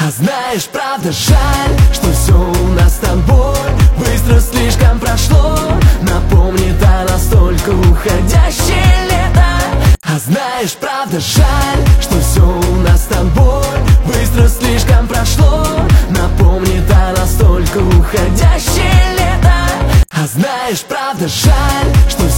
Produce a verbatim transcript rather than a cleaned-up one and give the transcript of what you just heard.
А знаешь, правда жаль, что все у нас с тобой быстро слишком прошло. Напомнит о нас только уходящее лето. А знаешь, правда жаль, что все у нас с тобой быстро слишком прошло. Напомнит о нас только уходящее лето. А знаешь, правда жаль, что